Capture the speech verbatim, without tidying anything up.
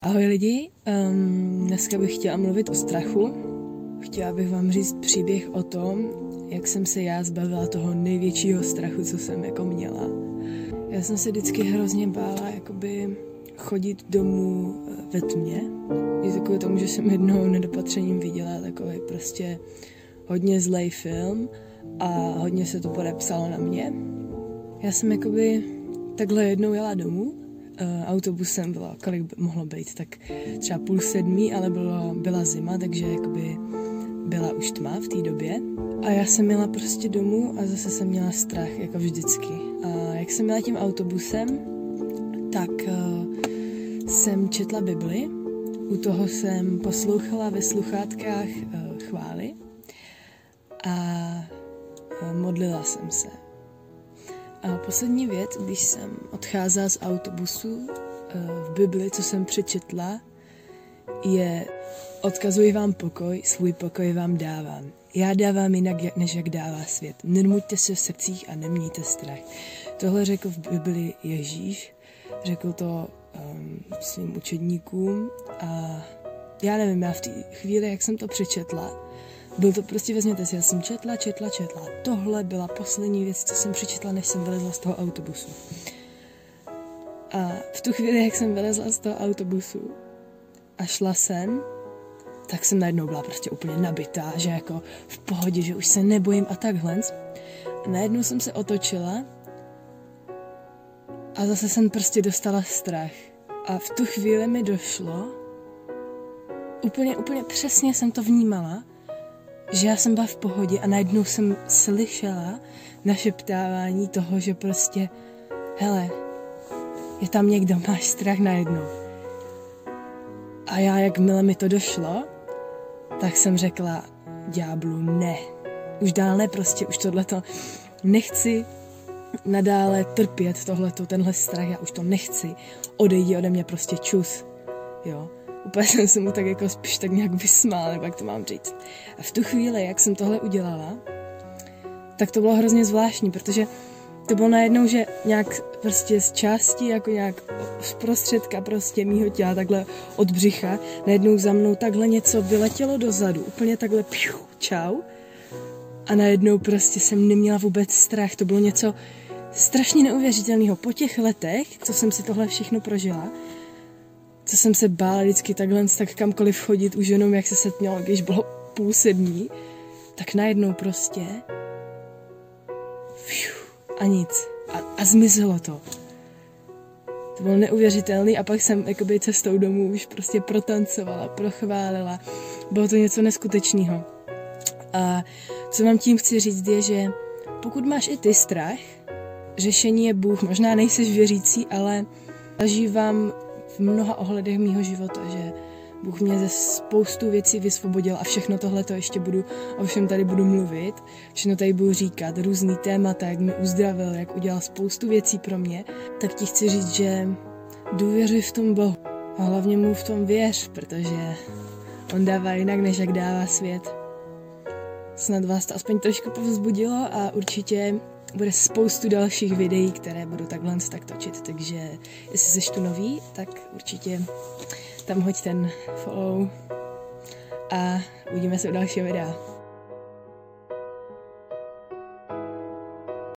Ahoj lidi, um, dneska bych chtěla mluvit o strachu. Chtěla bych vám říct příběh o tom, jak jsem se já zbavila toho největšího strachu, co jsem jako měla. Já jsem se vždycky hrozně bála jakoby chodit domů ve tmě. Je takový tomu, že jsem jednou nedopatřením viděla takový prostě hodně zlej film a hodně se to podepsalo na mě. Já jsem jakoby takhle jednou jela domů. Uh, autobusem bylo, kolik by mohlo být, tak třeba půl sedmí, ale bylo, byla zima, takže jakoby byla už tma v té době. A já jsem jela prostě domů a zase jsem měla strach, jako vždycky. A jak jsem jela tím autobusem, tak uh, jsem četla Bibli, u toho jsem poslouchala ve sluchátkách uh, chvály a uh, modlila jsem se. A poslední věc, když jsem odcházela z autobusu v Bibli, co jsem přečetla, je: odkazuji vám pokoj, svůj pokoj vám dávám. Já dávám jinak, než jak dává svět. Nermuďte se v srdcích a nemějte strach. Tohle řekl v Bibli Ježíš, řekl to um, svým učedníkům a já nevím, já v té chvíli, jak jsem to přečetla, byl to prostě, vezměte si, já jsem četla, četla, četla. Tohle byla poslední věc, co jsem přečetla, než jsem vylezla z toho autobusu. A v tu chvíli, jak jsem vylezla z toho autobusu a šla jsem, tak jsem najednou byla prostě úplně nabitá, že jako v pohodě, že už se nebojím a takhle. A najednou jsem se otočila a zase jsem prostě dostala strach. A v tu chvíli mi došlo, úplně, úplně přesně jsem to vnímala, že já jsem byla v pohodě a najednou jsem slyšela našeptávání toho, že prostě hele, je tam někdo, máš strach najednou. A já, jakmile mi to došlo, tak jsem řekla ďáblu ne. Už dál ne, prostě už tohleto nechci nadále trpět tohleto, tenhle strach, já už to nechci. Odejdi ode mě prostě čus, jo. Úplně jsem se mu tak jako spíš tak nějak vysmál, nebo jak to mám říct. A v tu chvíli, jak jsem tohle udělala, tak to bylo hrozně zvláštní, protože to bylo najednou, že nějak prostě z části, jako nějak z prostředka prostě mýho těla, takhle od břicha, najednou za mnou takhle něco vyletělo dozadu, úplně takhle piu, čau. A najednou prostě jsem neměla vůbec strach, to bylo něco strašně neuvěřitelného. Po těch letech, co jsem si tohle všechno prožila, co jsem se bála vždycky takhle tak kamkoliv chodit, už jenom jak se setmělo, když bylo půl sedmí, tak najednou prostě fiu, a nic. A, a zmizelo to. To bylo neuvěřitelný a pak jsem jakoby cestou domů už prostě protancovala, prochválila. Bylo to něco neskutečného. A co vám tím chci říct je, že pokud máš i ty strach, řešení je Bůh. Možná nejseš věřící, ale zažívám v mnoha ohledech mýho života, že Bůh mě ze spoustu věcí vysvobodil a všechno tohle to ještě budu, o všem tady budu mluvit, všechno tady budu říkat, různý témata, jak mě uzdravil, jak udělal spoustu věcí pro mě, tak ti chci říct, že důvěřuj v tom Bohu a hlavně mu v tom věř, protože on dává jinak, než jak dává svět. Snad vás to aspoň trošku povzbudilo a určitě bude spoustu dalších videí, které budu takhle tak točit, takže jestli jsi tu nový, tak určitě tam hoď ten follow a uvidíme se u dalšího videa.